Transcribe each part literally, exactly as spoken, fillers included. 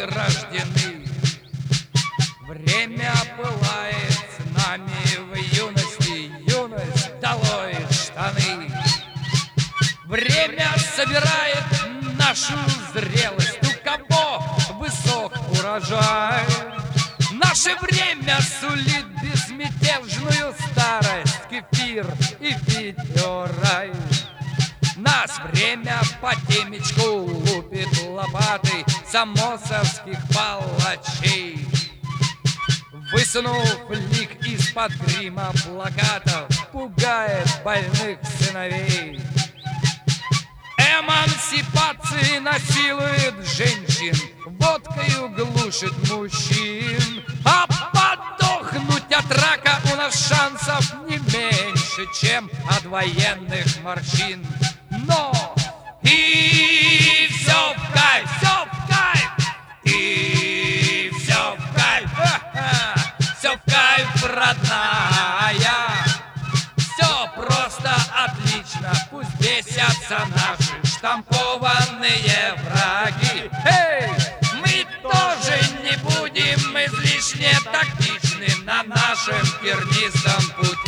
рождены. Время пылает с нами в юности, юность долой штаны. Время собирает нашу зрелость, у кого высок урожай. Наше время сулит безмятежную старость, кефир и питье-рай. Нас время по темечку лупит лопатой самосовских палачей. Высунув лик из-под грима плакатов, пугает больных сыновей. Эмансипация насилует женщин, водкою глушит мужчин. А подохнуть от рака у нас шансов не меньше, чем от военных морщин. Но и все в кайф, все в кайф, и все в кайф, все в кайф, родная. Все просто отлично, пусть бесятся наши штампованные враги. Эй, мы тоже не будем излишне тактичны на нашем тернистом пути.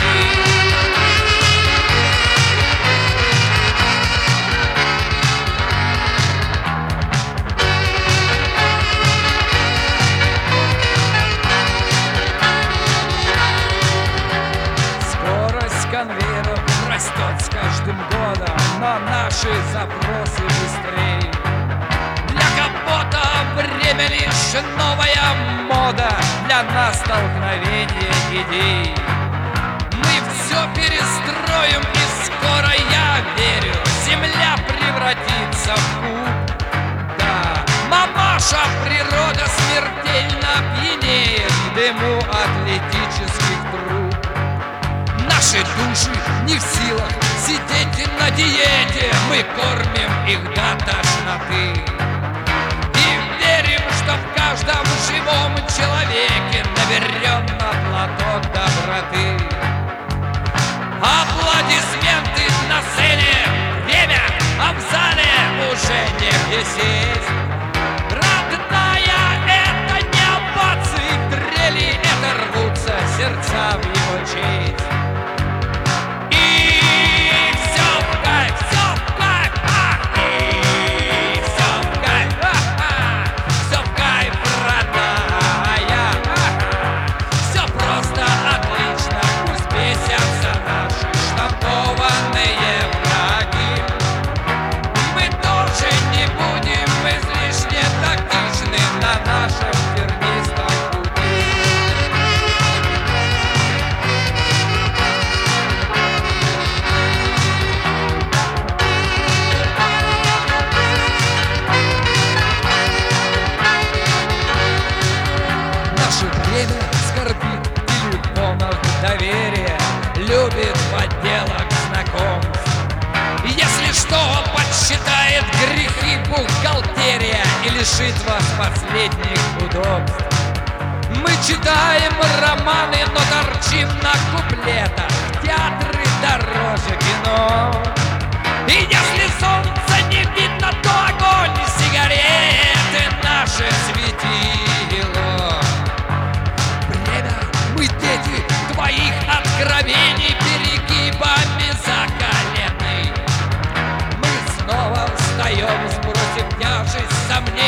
Конвейеров растет с каждым годом, но наши запросы быстрее. Для кого-то время лишь новая мода, для нас столкновение идей. Мы все перестроим, и скоро, я верю, земля превратится в куб. Да, мамаша, природа смертельно пьянеет в дыму атлетических труб. Наши души не в силах сидеть на диете, мы кормим их до тошноты. И верим, что в каждом живом человеке навернем на платок доброты. Аплодисменты на сцене, время, а в зале уже негде сесть. Родная, это не овации, трели, это рвутся сердца в его честь. Любит подделок знакомств. Если что, подсчитает грехи бухгалтерия и лишит вас последних удобств. Мы читаем романы, но торчим на куплетах. Театры дороже кино. И если солнце не видно, то огонь сигареты наше светило. Время, мы дети твоих откровений перегибами закалены. Мы снова встаем, сбросив тяжесть сомнений.